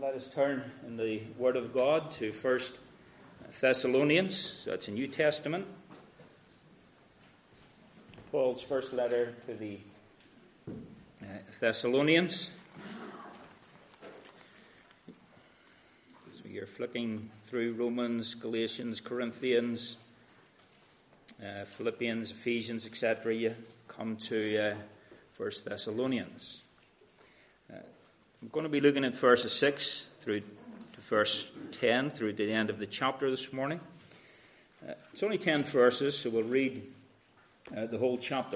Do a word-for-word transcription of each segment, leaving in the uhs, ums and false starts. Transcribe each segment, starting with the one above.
let us turn in the Word of God to First Thessalonians. So that's a New Testament. Paul's first letter to the uh, Thessalonians. So you're flicking through Romans, Galatians, Corinthians, uh, Philippians, Ephesians, et cetera. You come to uh, First Thessalonians. Uh, I'm going to be looking at verses six through to verse ten, through to the end of the chapter this morning. Uh, it's only ten verses, so we'll read uh, the whole chapter.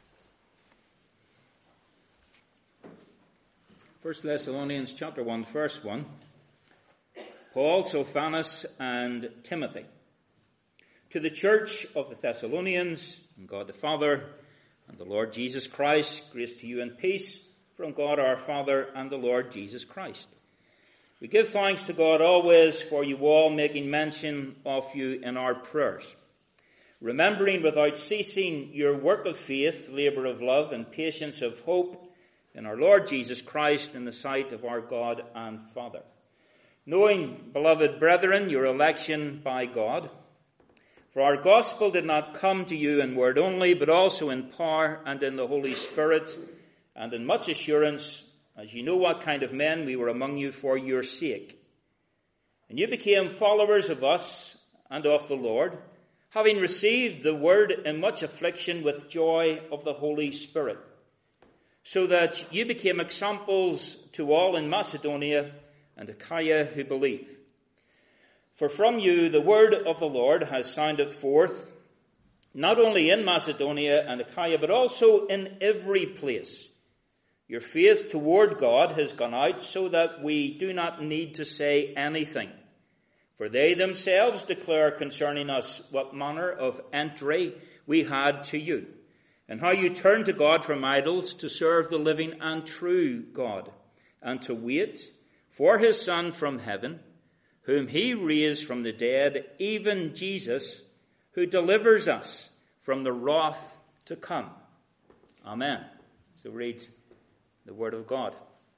First Thessalonians chapter one, verse one. Paul, Silvanus, and Timothy. To the church of the Thessalonians, and God the Father, and the Lord Jesus Christ, grace to you and peace from God our Father and the Lord Jesus Christ. We give thanks to God always for you all, making mention of you in our prayers, remembering without ceasing your work of faith, labour of love, and patience of hope in our Lord Jesus Christ in the sight of our God and Father. Knowing, beloved brethren, your election by God, for our gospel did not come to you in word only, but also in power and in the Holy Spirit, and in much assurance, as you know what kind of men we were among you for your sake. And you became followers of us and of the Lord, having received the word in much affliction with joy of the Holy Spirit, so that you became examples to all in Macedonia and Achaia who believe. For from you the word of the Lord has sounded forth, not only in Macedonia and Achaia, but also in every place. Your faith toward God has gone out so that we do not need to say anything. For they themselves declare concerning us what manner of entry we had to you, and how you turned to God from idols to serve the living and true God, and to wait for his Son from heaven, whom he raised from the dead, even Jesus, who delivers us from the wrath to come. Amen. So read the word of God.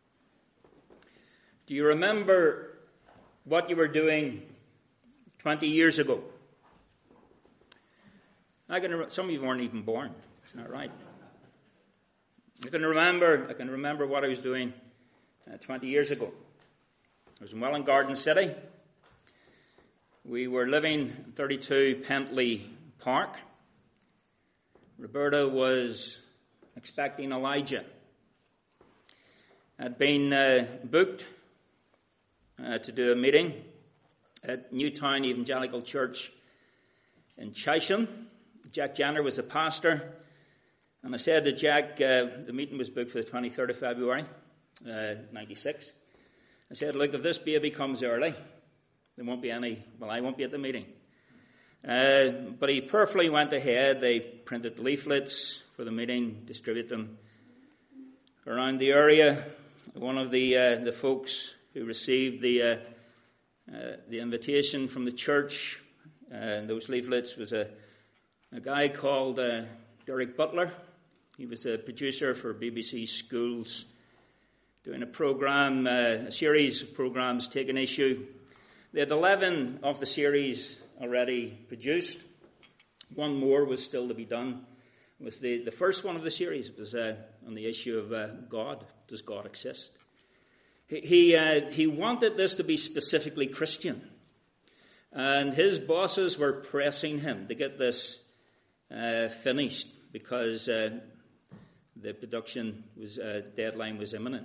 Do you remember what you were doing twenty years ago? I can. Some of you weren't even born. Isn't that right? I can remember. I can remember what I was doing uh, twenty years ago. I was in Welland Garden City. We were living in thirty-two Pentley Park. Roberta was expecting Elijah. Had been uh, booked uh, to do a meeting at Newtown Evangelical Church in Chisham. Jack Jenner was the pastor, and I said to Jack, uh, the meeting was booked for the twenty-third of February, uh, ninety-six. I said, look, if this baby comes early, there won't be any, well, I won't be at the meeting. Uh, but he perfectly went ahead. They printed leaflets for the meeting, distributed them around the area. One of the uh, the folks who received the uh, uh, the invitation from the church, uh, and those leaflets, was a a guy called uh, Derek Butler. He was a producer for B B C Schools, doing a program, uh, a series of programs taking issue. They had eleven of the series already produced. One more was still to be done. It was the, the first one of the series. It was uh, on the issue of uh, God. Does God exist? He he, uh, he wanted this to be specifically Christian. And his bosses were pressing him to get this uh, finished because uh, the production was uh, deadline was imminent.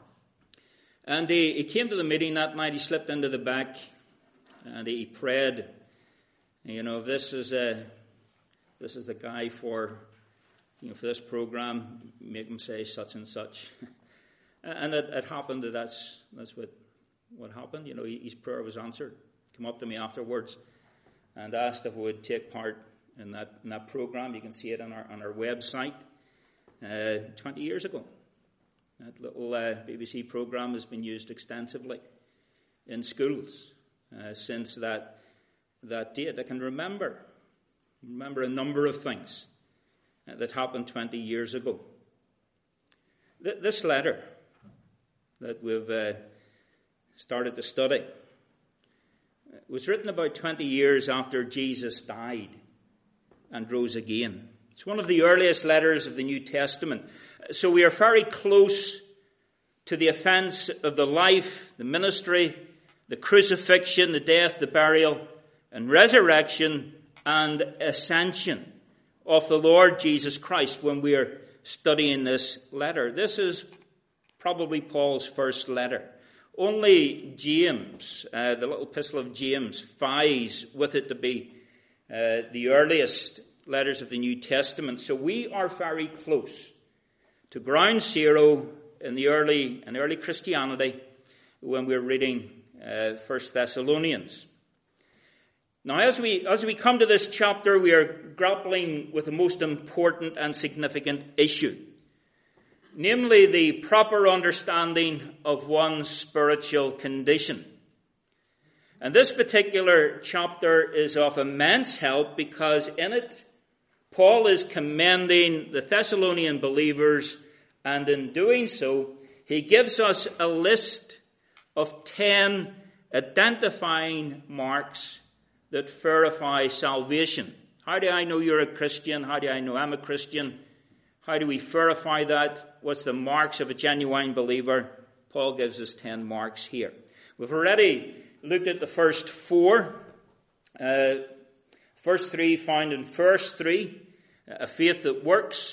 And he, he came to the meeting that night. He slipped into the back and he prayed. You know, this is a this is the guy for you know for this program. Make him say such and such. And it, it happened that that's that's what what happened. You know, his prayer was answered. Came up to me afterwards and asked if I would take part in that in that program. You can see it on our on our website. Uh, Twenty years ago. That little uh, B B C program has been used extensively in schools uh, since that that date. I can remember remember a number of things uh, that happened twenty years ago. Th- this letter that we've uh, started to study. It was written about twenty years after Jesus died and rose again. It's one of the earliest letters of the New Testament. So we are very close to the events of the life, the ministry, the crucifixion, the death, the burial, and resurrection and ascension of the Lord Jesus Christ when we are studying this letter. This is probably Paul's first letter. Only James, uh, the little epistle of James, vies with it to be uh, the earliest letters of the New Testament. So we are very close to ground zero in the early in early Christianity when we're reading uh, First Thessalonians. Now, as we as we come to this chapter, we are grappling with the most important and significant issue, namely the proper understanding of one's spiritual condition. And this particular chapter is of immense help because in it, Paul is commending the Thessalonian believers, and in doing so, he gives us a list of ten identifying marks that verify salvation. How do I know you're a Christian? How do I know I'm a Christian? How do we verify that? What's the marks of a genuine believer? Paul gives us ten marks here. We've already looked at the first four. Uh, first three found in verse three. A faith that works,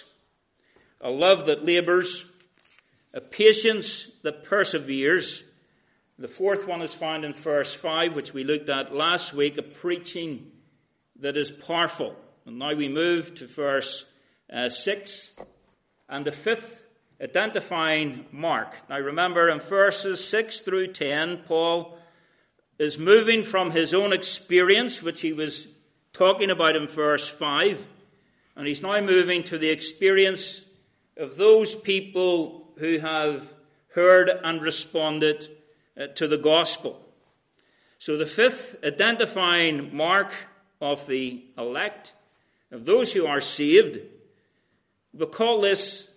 a love that labors, a patience that perseveres. The fourth one is found in verse five, which we looked at last week, a preaching that is powerful. And now we move to verse uh, six. And the fifth identifying mark. Now remember, in verses six through ten, Paul is moving from his own experience, which he was talking about in verse five, and he's now moving to the experience of those people who have heard and responded uh, to the gospel. So the fifth identifying mark of the elect, of those who are saved, we'll call this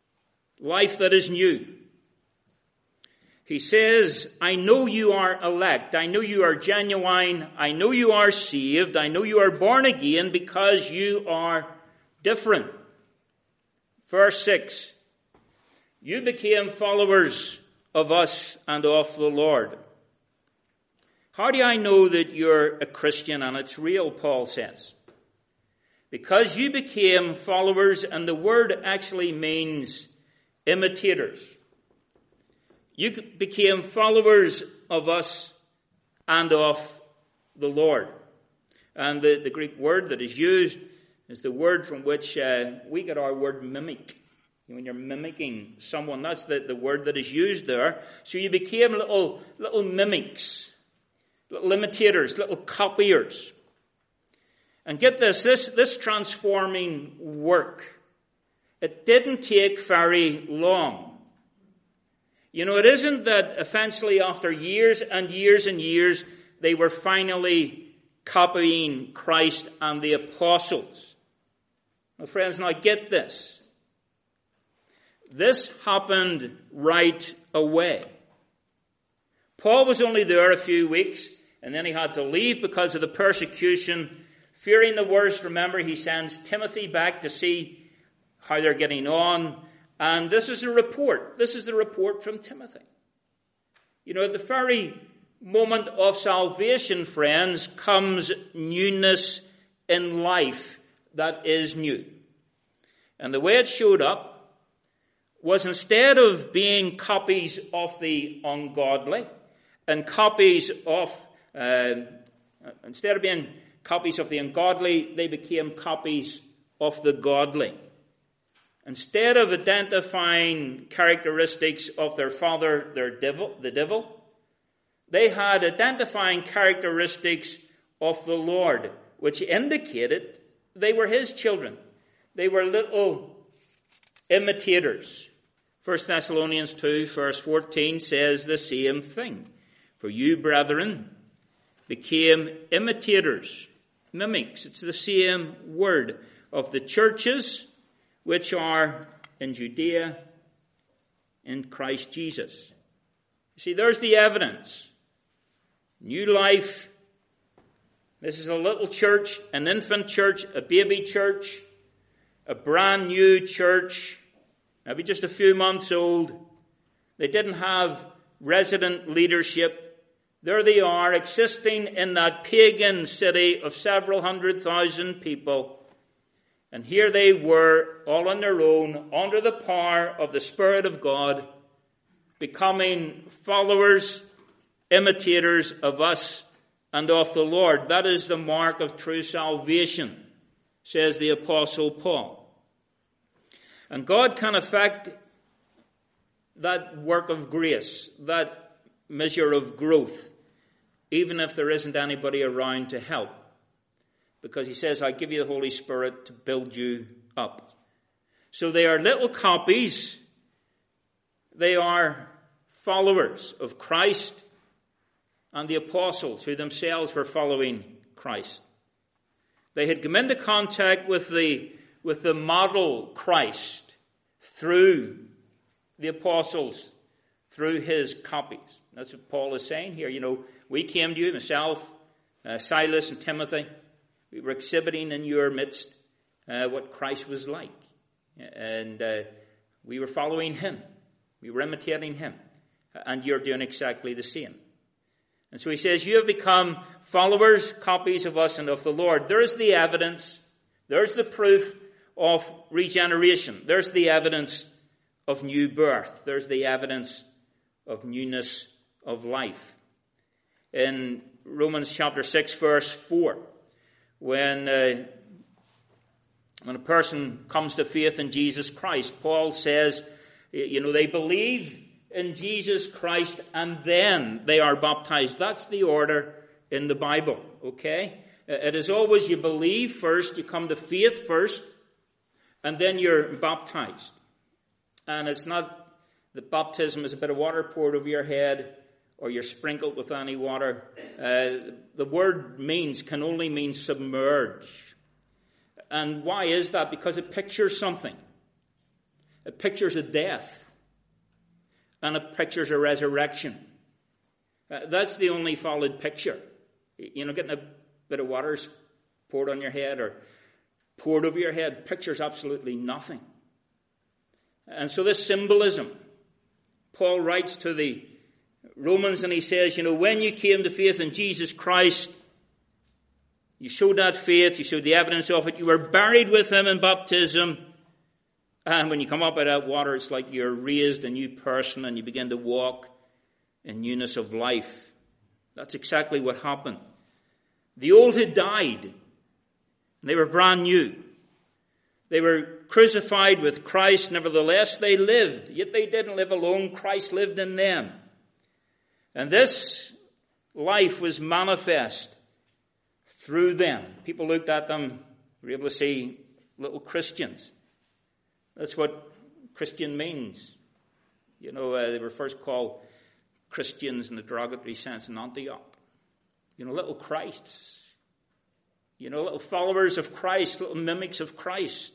life that is new. He says, I know you are elect. I know you are genuine. I know you are saved. I know you are born again because you are different. Verse six. You became followers of us and of the Lord. How do I know that you're a Christian and it's real, Paul says? Because you became followers, and the word actually means imitators. You became followers of us and of the Lord. And the, the Greek word that is used is the word from which uh, we get our word mimic. When you're mimicking someone, that's the, the word that is used there. So you became little, little mimics, little imitators, little copiers. And get this, this, this transforming work, it didn't take very long. You know, it isn't that eventually after years and years and years, they were finally copying Christ and the apostles. My friends, now get this. This happened right away. Paul was only there a few weeks, and then he had to leave because of the persecution. Fearing the worst, remember, he sends Timothy back to see how they're getting on. And this is a report. This is the report from Timothy. You know, at the very moment of salvation, friends, comes newness in life that is new. And the way it showed up was, instead of being copies of the ungodly and copies of, uh, instead of being copies of the ungodly, they became copies of the godly. Instead of identifying characteristics of their father, their devil, the devil, they had identifying characteristics of the Lord, which indicated they were his children. They were little imitators. First Thessalonians two, verse fourteen says the same thing. For you, brethren, became imitators, mimics. It's the same word of the churches which are in Judea in Christ Jesus. You see, there's the evidence. New life. This is a little church, an infant church, a baby church, a brand new church, maybe just a few months old. They didn't have resident leadership. There they are, existing in that pagan city of several hundred thousand people. And here they were, all on their own, under the power of the Spirit of God, becoming followers, imitators of us and of the Lord. That is the mark of true salvation, says the Apostle Paul. And God can effect that work of grace, that measure of growth, even if there isn't anybody around to help. Because he says, I give you the Holy Spirit to build you up. So they are little copies. They are followers of Christ and the apostles who themselves were following Christ. They had come into contact with the, with the model Christ through the apostles, through his copies. That's what Paul is saying here. You know, we came to you, myself, uh, Silas and Timothy. We were exhibiting in your midst uh, what Christ was like. And uh, we were following him. We were imitating him. And you're doing exactly the same. And so he says, you have become followers, copies of us and of the Lord. There's the evidence. There's the proof of regeneration. There's the evidence of new birth. There's the evidence of newness of life. In Romans chapter six, verse four, when, uh, when a person comes to faith in Jesus Christ, Paul says, you know, they believe in Jesus Christ and then they are baptized. That's the order in the Bible, okay? It is always you believe first, you come to faith first, and then you're baptized. And it's not that baptism is a bit of water poured over your head or you're sprinkled with any water. Uh, the word means, can only mean submerge. And why is that? Because it pictures something. It pictures a death. And it pictures a resurrection. Uh, that's the only valid picture. You know, getting a bit of water poured on your head or poured over your head pictures absolutely nothing. And so this symbolism, Paul writes to the Romans and he says, you know, when you came to faith in Jesus Christ, you showed that faith, you showed the evidence of it, you were buried with him in baptism. And when you come up out of that water, it's like you're raised a new person and you begin to walk in newness of life. That's exactly what happened. The old had died. They were brand new. They were crucified with Christ. Nevertheless, they lived. Yet they didn't live alone. Christ lived in them. And this life was manifest through them. People looked at them, were able to see little Christians. That's what Christian means. You know, uh, they were first called Christians in the derogatory sense in Antioch. You know, little Christs. You know, little followers of Christ, little mimics of Christ.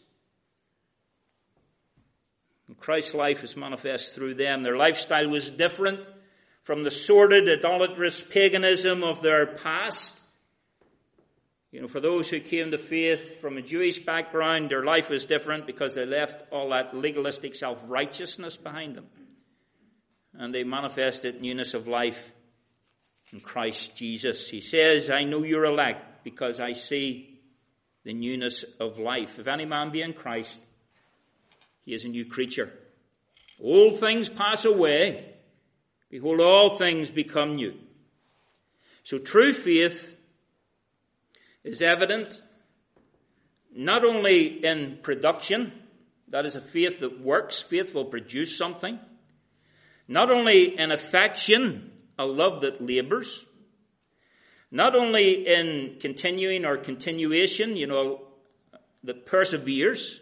And Christ's life was manifest through them. Their lifestyle was different from the sordid, idolatrous paganism of their past. You know, for those who came to faith from a Jewish background, their life was different because they left all that legalistic self-righteousness behind them. And they manifested newness of life in Christ Jesus. He says, I know you're elect because I see the newness of life. If any man be in Christ, he is a new creature. Old things pass away. Behold, all things become new. So true faith is evident not only in production, that is a faith that works, faith will produce something. Not only in affection, a love that labors. Not only in continuing or continuation, you know, that perseveres.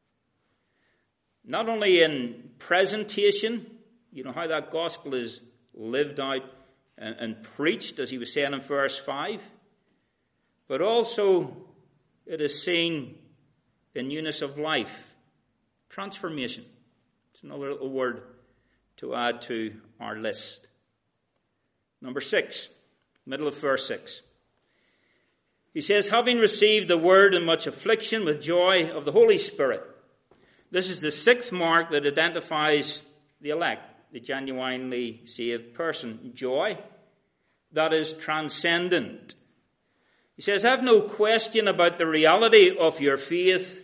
Not only in presentation, you know, how that gospel is lived out and, and preached, as he was saying in verse five. But also it is seen in newness of life. Transformation. It's another little word to add to our list. Number six, middle of verse six. He says, having received the word in much affliction with joy of the Holy Spirit. This is the sixth mark that identifies the elect, the genuinely saved person. Joy that is transcendent. He says, have no question about the reality of your faith,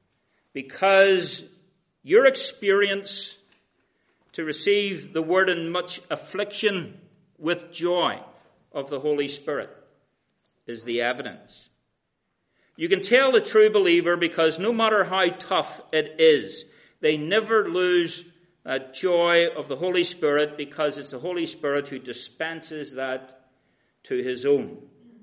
because your experience to receive the word in much affliction with joy of the Holy Spirit is the evidence. You can tell the true believer because no matter how tough it is, they never lose that joy of the Holy Spirit, because it's the Holy Spirit who dispenses that to his own.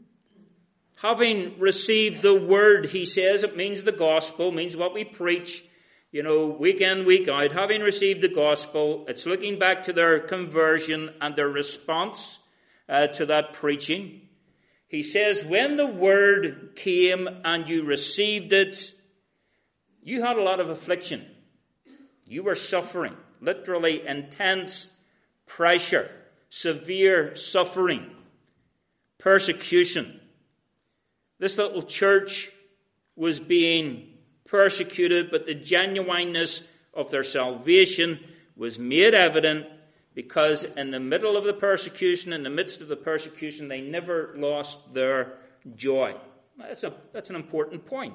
Having received the word, he says, it means the gospel, means what we preach, you know, week in, week out. Having received the gospel, it's looking back to their conversion and their response uh, to that preaching. He says, when the word came and you received it, you had a lot of affliction. You were suffering, literally intense pressure, severe suffering, persecution. This little church was being persecuted, but the genuineness of their salvation was made evident, because in the middle of the persecution, in the midst of the persecution, they never lost their joy. That's a, that's an important point.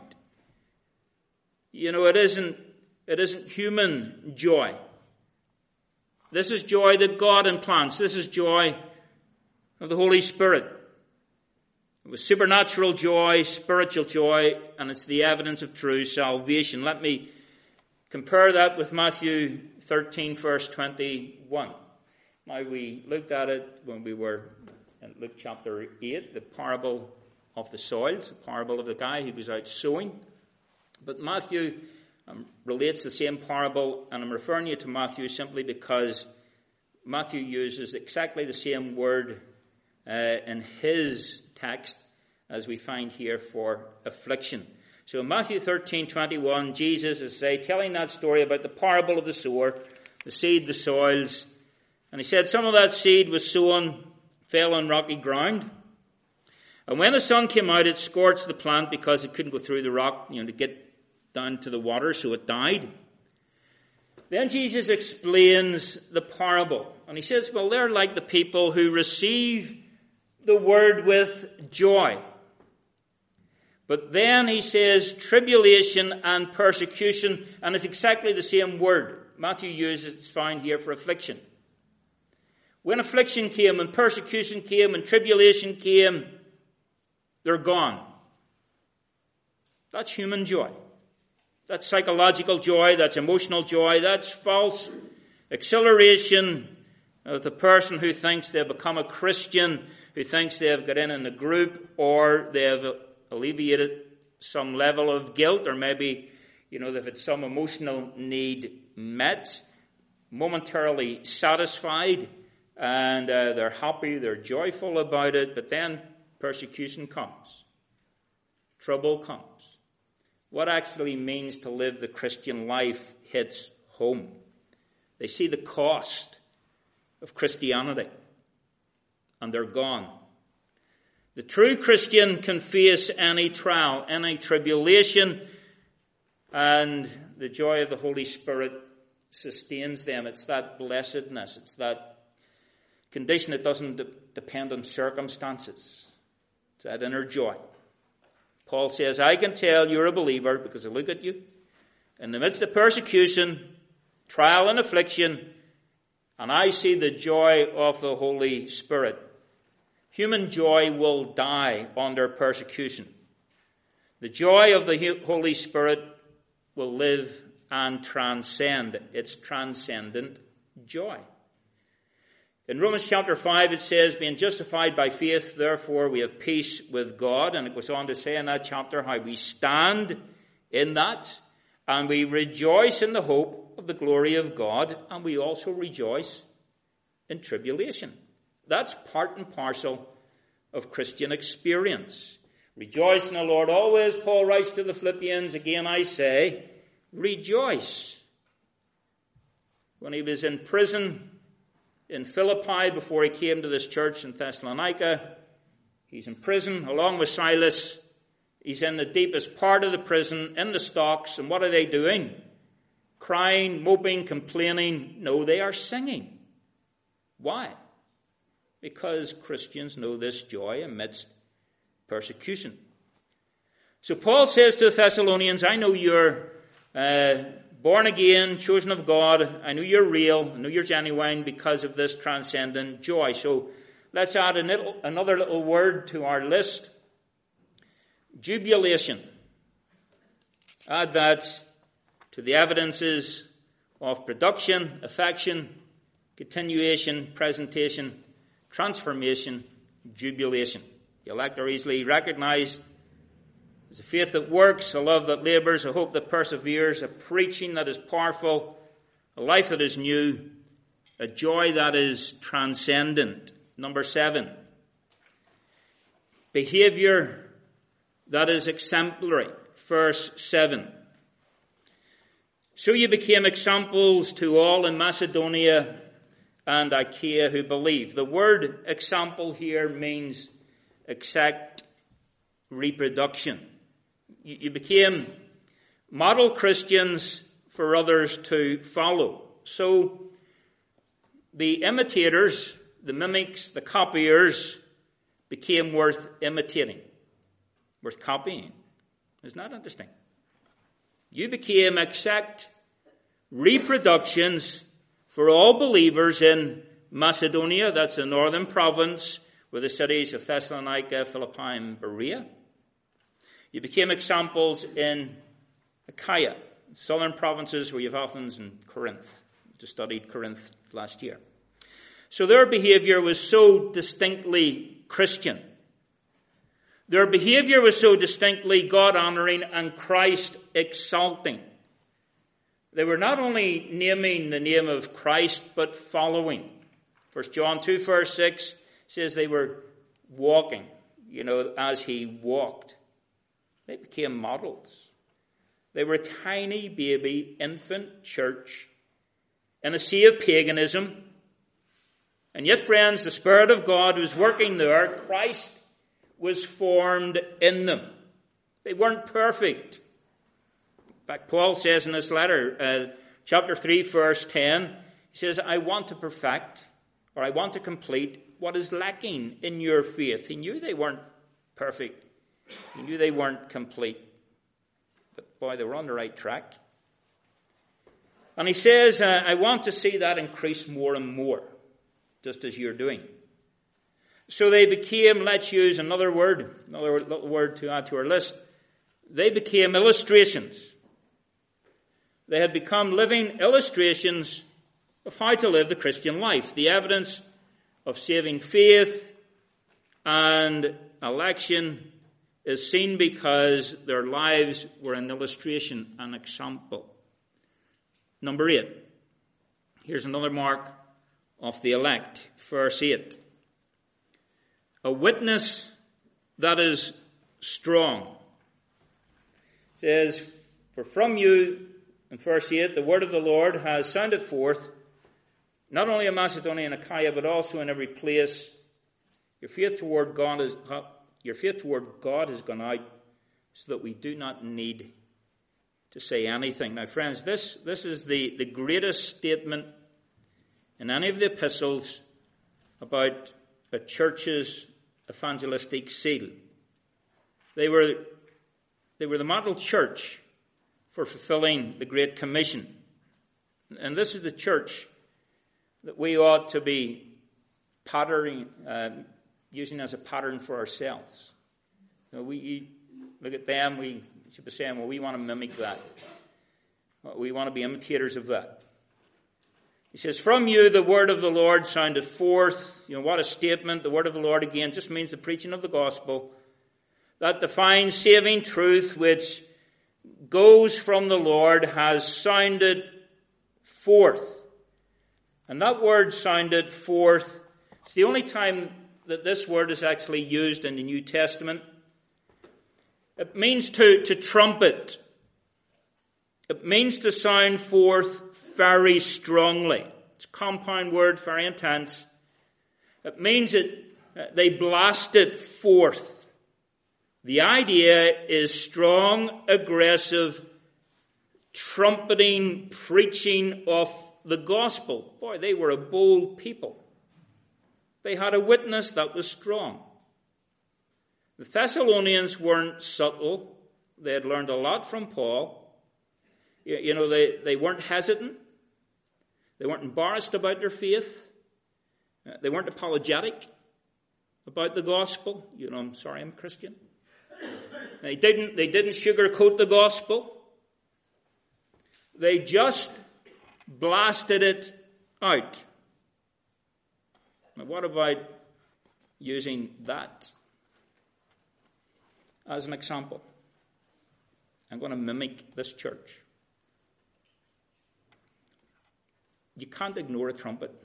You know, it isn't, it isn't human joy. This is joy that God implants. This is joy of the Holy Spirit. It was supernatural joy, spiritual joy, and it's the evidence of true salvation. Let me compare that with Matthew thirteen, verse twenty-one. Now, we looked at it when we were in Luke chapter eight, the parable of the soils, the parable of the guy who was out sowing. But Matthew um, relates the same parable, and I'm referring you to Matthew simply because Matthew uses exactly the same word uh, in his text as we find here for affliction. So in Matthew thirteen twenty-one, Jesus is say, telling that story about the parable of the sower, the seed, the soils. And he said some of that seed was sown, fell on rocky ground. And when the sun came out, it scorched the plant because it couldn't go through the rock, you know, to get down to the water, so it died. Then Jesus explains the parable. And he says, well, they're like the people who receive the word with joy. But then he says tribulation and persecution, and it's exactly the same word Matthew uses, it's found here for affliction. When affliction came and persecution came and tribulation came, they're gone. That's human joy. That's psychological joy. That's emotional joy. That's false exhilaration of the person who thinks they've become a Christian, who thinks they've got in in the group, or they've alleviated some level of guilt, or maybe, you know, they've had some emotional need met, momentarily satisfied, and uh, they're happy, they're joyful about it, but then persecution comes. Trouble comes. What actually means to live the Christian life hits home. They see the cost of Christianity, and they're gone. The true Christian can face any trial, any tribulation, and the joy of the Holy Spirit sustains them. It's that blessedness. It's that condition that doesn't de- depend on circumstances. It's that inner joy. Paul says, I can tell you're a believer because I look at you in the midst of persecution, trial and affliction, and I see the joy of the Holy Spirit. Human joy will die under persecution. The joy of the Holy Spirit will live and transcend. It's transcendent joy. In Romans chapter five, it says, being justified by faith, therefore we have peace with God. And it goes on to say in that chapter how we stand in that, and we rejoice in the hope of the glory of God, and we also rejoice in tribulation. That's part and parcel of Christian experience. Rejoice in the Lord always, Paul writes to the Philippians. Again I say, rejoice. When he was in prison, in Philippi before he came to this church in Thessalonica. He's in prison along with Silas. He's in the deepest part of the prison, in the stocks. And what are they doing? Crying, moping, complaining. No, they are singing. Why? Because Christians know this joy amidst persecution. So Paul says to the Thessalonians, I know you're uh, born again, chosen of God. I know you're real. I know you're genuine because of this transcendent joy. So let's add a little, another little word to our list. Jubilation. Add that to the evidences of production, affection, continuation, presentation, transformation, jubilation. The elect are easily recognized as a faith that works, a love that labors, a hope that perseveres, a preaching that is powerful, a life that is new, a joy that is transcendent. Number seven, behavior that is exemplary. Verse seven. So you became examples to all in Macedonia and Achaia who believe. The word example here means exact reproduction. You became model Christians for others to follow. So the imitators, the mimics, the copiers became worth imitating, worth copying. Isn't that interesting? You became exact reproductions for all believers in Macedonia. That's the northern province with the cities of Thessalonica, Philippi, and Berea. You became examples in Achaia, southern provinces where you have Athens and Corinth. Just studied Corinth last year. So their behavior was so distinctly Christian. Their behavior was so distinctly God-honoring and Christ-exalting. They were not only naming the name of Christ, but following. First John two, verse six says they were walking, you know, as he walked. They became models. They were a tiny baby infant church in a sea of paganism. And yet, friends, the Spirit of God was working there. Christ was formed in them. They weren't perfect. In fact, Paul says in this letter, uh, chapter three, verse ten, he says, I want to perfect, or I want to complete what is lacking in your faith. He knew they weren't perfect. He knew they weren't complete. But boy, they were on the right track. And he says, uh, I want to see that increase more and more, just as you're doing. So they became, let's use another word, another little word to add to our list. They became illustrations. They had become living illustrations of how to live the Christian life. The evidence of saving faith and election is seen because their lives were an illustration, an example. Number eight. Here's another mark of the elect. Verse eight. A witness that is strong. It says, for from you, in verse eight, the word of the Lord has sounded forth, not only in Macedonia and Achaia, but also in every place. Your faith toward God is, your faith toward God has gone out, so that we do not need to say anything. Now, friends, this, this is the, the greatest statement in any of the epistles about a church's evangelistic seal. They were, they were the model church for fulfilling the Great Commission. And this is the church that we ought to be patterning, uh, using as a pattern for ourselves. You know, we you look at them, we should be saying, well, we want to mimic that. We want to be imitators of that. He says, from you the word of the Lord sounded forth. You know, what a statement. The word of the Lord, again, just means the preaching of the gospel. That divine saving truth which goes from the Lord has sounded forth. And that word sounded forth. It's the only time that this word is actually used in the New Testament. It means to, to trumpet. It means to sound forth very strongly. It's a compound word, very intense. It means that they blasted forth. The idea is strong, aggressive, trumpeting, preaching of the gospel. Boy, they were a bold people. They had a witness that was strong. The Thessalonians weren't subtle. They had learned a lot from Paul. You know, they, they weren't hesitant. They weren't embarrassed about their faith. They weren't apologetic about the gospel. You know, I'm sorry, I'm a Christian. They didn't, they didn't sugarcoat the gospel. They just blasted it out. Now, what about using that as an example? I'm going to mimic this church. You can't ignore a trumpet.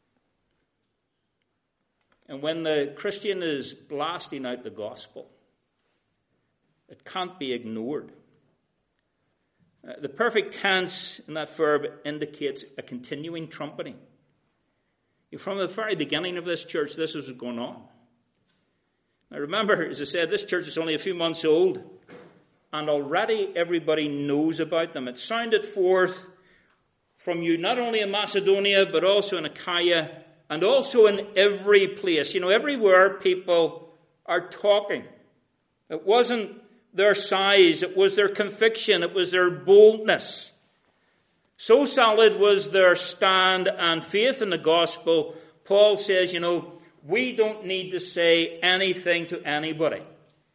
And when the Christian is blasting out the gospel, it can't be ignored. Uh, the perfect tense in that verb indicates a continuing trumpeting. From the very beginning of this church, this was going on. Now remember, as I said, this church is only a few months old, and already everybody knows about them. It sounded forth from you not only in Macedonia, but also in Achaia, and also in every place. You know, everywhere people are talking. It wasn't their size, it was their conviction, it was their boldness. So solid was their stand and faith in the gospel, Paul says, you know, we don't need to say anything to anybody.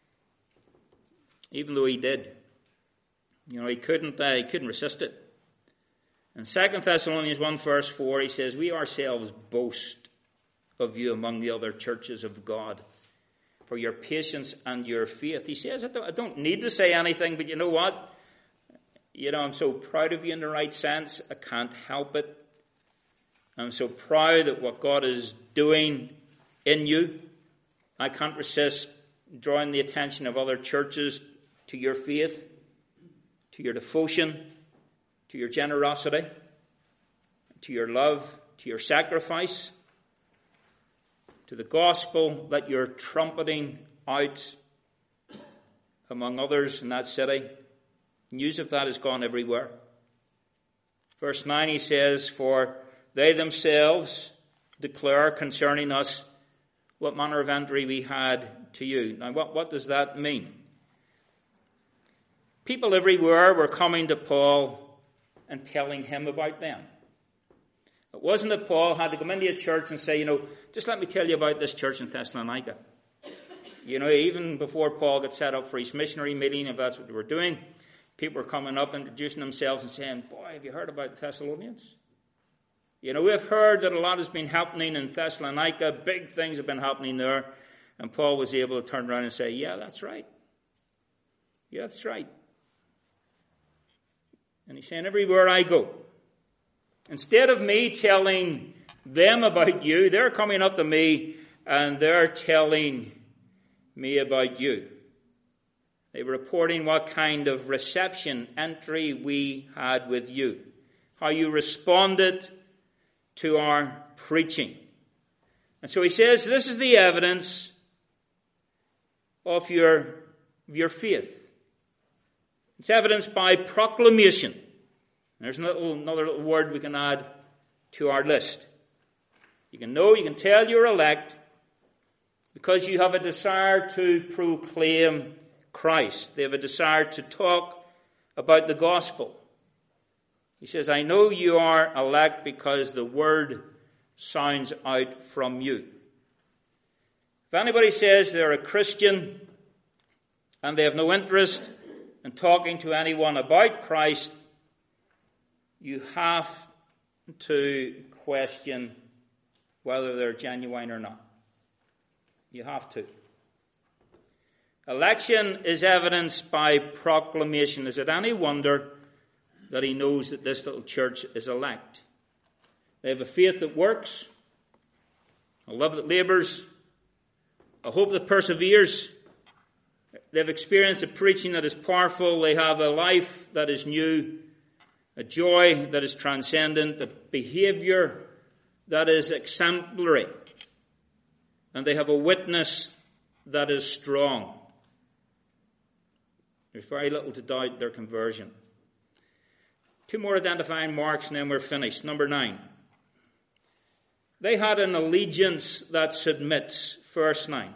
Even though he did. You know, he couldn't, uh, he couldn't resist it. In Second Thessalonians one verse four, he says, we ourselves boast of you among the other churches of God for your patience and your faith. He says, I don't, I don't need to say anything, but you know what? You know, I'm so proud of you in the right sense. I can't help it. I'm so proud at what God is doing in you. I can't resist drawing the attention of other churches to your faith, to your devotion, to your generosity, to your love, to your sacrifice, to the gospel that you're trumpeting out among others in that city. News of that has gone everywhere. Verse nine, he says, for they themselves declare concerning us what manner of entry we had to you. Now, what, what does that mean? People everywhere were coming to Paul and telling him about them. It wasn't that Paul had to come into a church and say, you know, just let me tell you about this church in Thessalonica. You know, even before Paul got set up for his missionary meeting, if that's what they were doing, people were coming up, introducing themselves and saying, boy, have you heard about the Thessalonians? You know, we've heard that a lot has been happening in Thessalonica. Big things have been happening there. And Paul was able to turn around and say, yeah, that's right. Yeah, that's right. And he's saying, everywhere I go, instead of me telling them about you, they're coming up to me and they're telling me about you. They were reporting what kind of reception, entry we had with you. How you responded to our preaching. And so he says, this is the evidence of your, of your faith. It's evidenced by proclamation. There's another little, another little word we can add to our list. You can know, you can tell you're elect because you have a desire to proclaim Christ. They have a desire to talk about the gospel. He says, I know you are elect because the word sounds out from you. If anybody says they're a Christian and they have no interest in talking to anyone about Christ, you have to question whether they're genuine or not. You have to. Election is evidenced by proclamation. Is it any wonder that he knows that this little church is elect? They have a faith that works, a love that labors, a hope that perseveres. They've experienced a preaching that is powerful. They have a life that is new, a joy that is transcendent, a behavior that is exemplary. And they have a witness that is strong. There's very little to doubt their conversion. Two more identifying marks and then we're finished. Number nine. They had an allegiance that submits. Verse nine.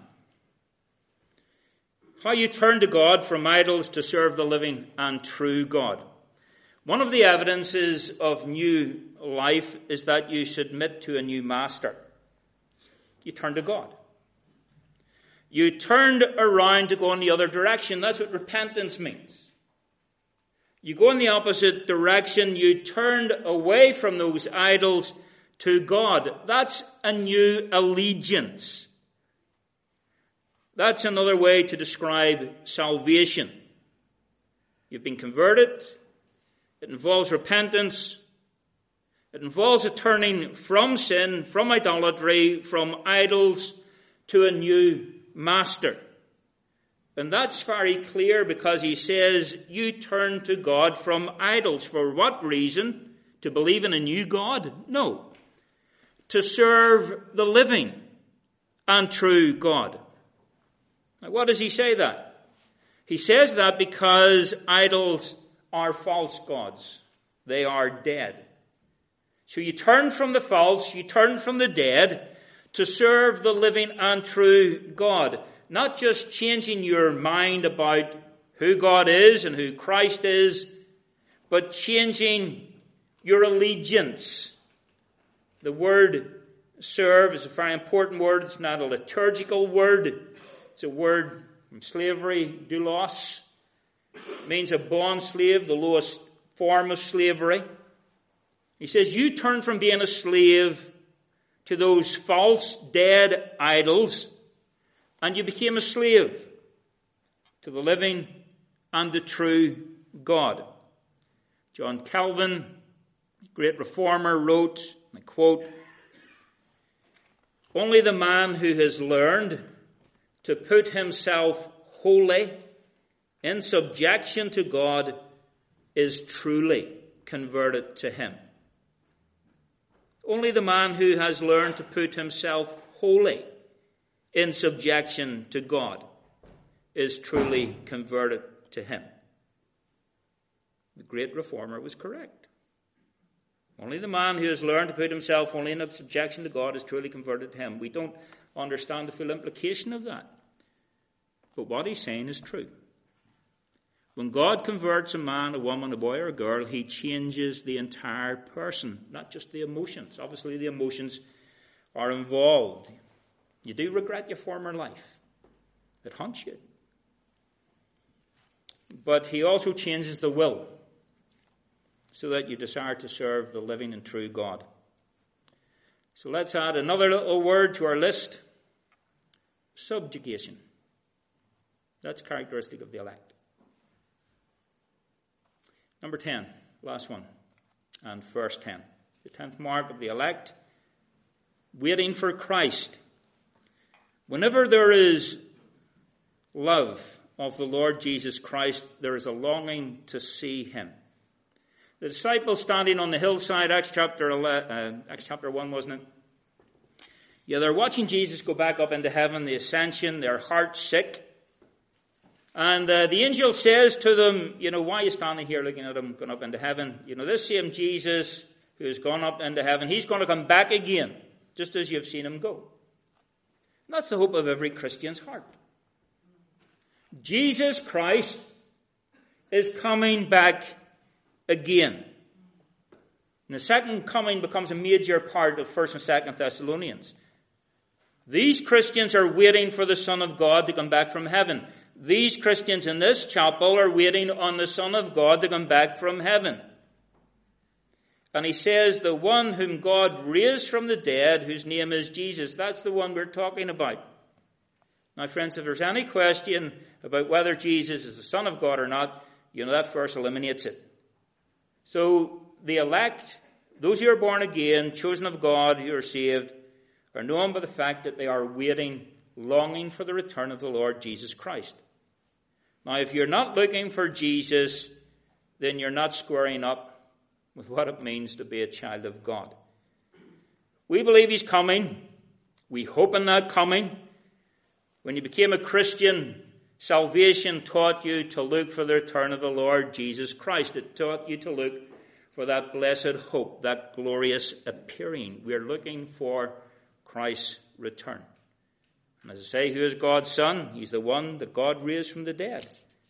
How you turn to God from idols to serve the living and true God. One of the evidences of new life is that you submit to a new master. You turn to God. You turned around to go in the other direction. That's what repentance means. You go in the opposite direction. You turned away from those idols to God. That's a new allegiance. That's another way to describe salvation. You've been converted. It involves repentance. It involves a turning from sin, from idolatry, from idols to a new master. And that's very clear because he says you turn to God from idols. For what reason? To believe in a new God? No. To serve the living and true God. Now, what does he say that? He says that because idols are false gods. They are dead. So you turn from the false, you turn from the dead to serve the living and true God. Not just changing your mind about who God is and who Christ is, but changing your allegiance. The word serve is a very important word. It's not a liturgical word. It's a word from slavery, doulos. It means a bond slave, the lowest form of slavery. He says, you turn from being a slave to those false, dead idols, and you became a slave to the living and the true God. John Calvin, great reformer, wrote, and I quote, only the man who has learned to put himself wholly in subjection to God is truly converted to him. Only the man who has learned to put himself wholly in subjection to God is truly converted to him. The great reformer was correct. Only the man who has learned to put himself only in subjection to God is truly converted to him. We don't understand the full implication of that. But what he's saying is true. When God converts a man, a woman, a boy, or a girl, he changes the entire person, not just the emotions. Obviously, the emotions are involved. You do regret your former life. It haunts you. But he also changes the will so that you desire to serve the living and true God. So let's add another little word to our list. Subjugation. That's characteristic of the elect. Number ten, last one, and verse ten. The tenth mark of the elect, waiting for Christ. Whenever there is love of the Lord Jesus Christ, there is a longing to see him. The disciples standing on the hillside, Acts chapter eleven, uh, Acts chapter one, wasn't it? Yeah, they're watching Jesus go back up into heaven, the ascension, their hearts sick. And uh, the angel says to them, you know, why are you standing here looking at him going up into heaven? You know, this same Jesus who has gone up into heaven, he's going to come back again, just as you've seen him go. And that's the hope of every Christian's heart. Jesus Christ is coming back again. And the second coming becomes a major part of First and Second Thessalonians. These Christians are waiting for the Son of God to come back from heaven. These Christians in this chapel are waiting on the Son of God to come back from heaven. And he says, the one whom God raised from the dead, whose name is Jesus, that's the one we're talking about. Now, friends, if there's any question about whether Jesus is the Son of God or not, you know, that verse eliminates it. So, the elect, those who are born again, chosen of God, who are saved, are known by the fact that they are waiting, longing for the return of the Lord Jesus Christ. Now, if you're not looking for Jesus, then you're not squaring up with what it means to be a child of God. We believe he's coming. We hope in that coming. When you became a Christian, salvation taught you to look for the return of the Lord Jesus Christ. It taught you to look for that blessed hope, that glorious appearing. We are looking for Christ's return. And as I say, who is God's Son? He's the one that God raised from the dead.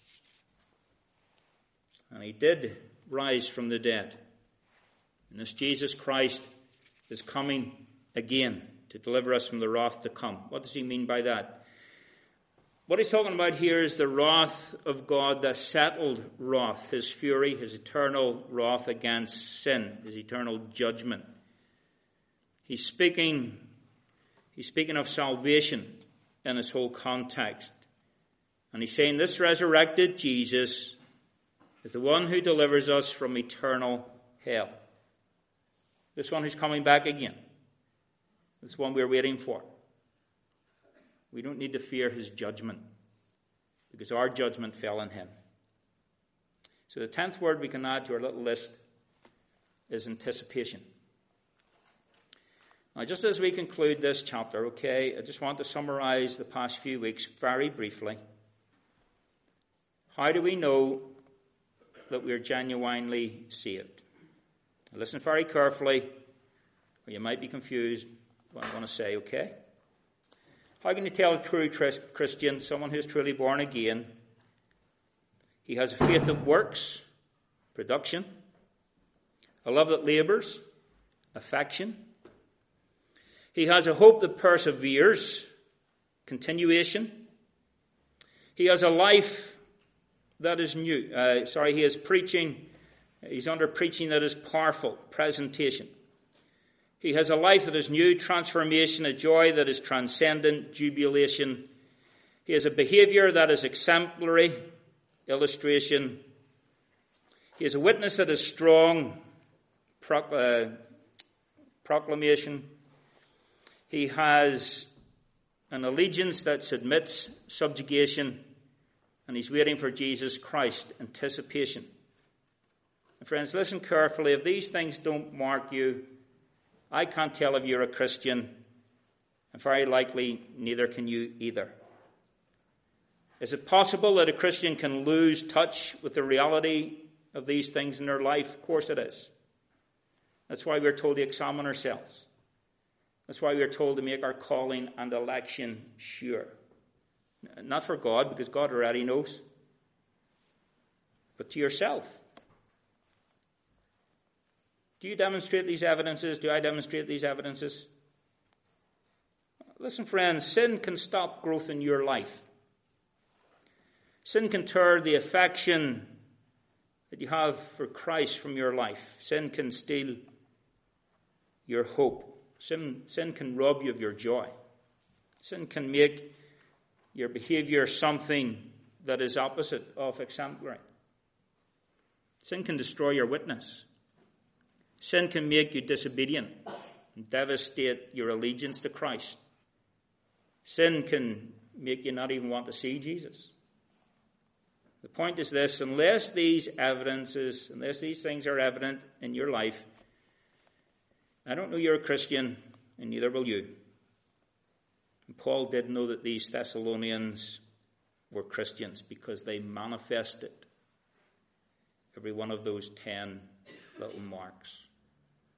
And he did rise from the dead. And this Jesus Christ is coming again to deliver us from the wrath to come. What does he mean by that? What he's talking about here is the wrath of God, the settled wrath, his fury, his eternal wrath against sin, his eternal judgment. He's speaking, he's speaking of salvation in this whole context. And he's saying this resurrected Jesus is the one who delivers us from eternal hell. This one who's coming back again. This one we're waiting for. We don't need to fear his judgment, because our judgment fell on him. So the tenth word we can add to our little list is anticipation. Now, just as we conclude this chapter, okay, I just want to summarize the past few weeks very briefly. How do we know that we are genuinely saved? Now, listen very carefully, or you might be confused what I want to say, okay? How can you tell a true Christian, someone who is truly born again? He has a faith that works, production, a love that labors, affection. He has a hope that perseveres, continuation. He has a life that is new. Uh, sorry, he is preaching. He's under preaching that is powerful, presentation. He has a life that is new, transformation, a joy that is transcendent, jubilation. He has a behavior that is exemplary, illustration. He has a witness that is strong, proc- uh, proclamation. He has an allegiance that submits, subjugation. And he's waiting for Jesus Christ, anticipation. And friends, listen carefully. If these things don't mark you, I can't tell if you're a Christian, and very likely neither can you either. Is it possible that a Christian can lose touch with the reality of these things in their life? Of course it is. That's why we're told to examine ourselves. That's why we're told to make our calling and election sure. Not for God, because God already knows, but to yourself. Do you demonstrate these evidences? Do I demonstrate these evidences? Listen, friends, sin can stop growth in your life. Sin can tear the affection that you have for Christ from your life. Sin can steal your hope. Sin, sin can rob you of your joy. Sin can make your behavior something that is opposite of exemplary. Sin can destroy your witness. Sin can make you disobedient and devastate your allegiance to Christ. Sin can make you not even want to see Jesus. The point is this: unless these evidences, unless these things are evident in your life, I don't know you're a Christian, and neither will you. And Paul did know that these Thessalonians were Christians because they manifested every one of those ten little marks.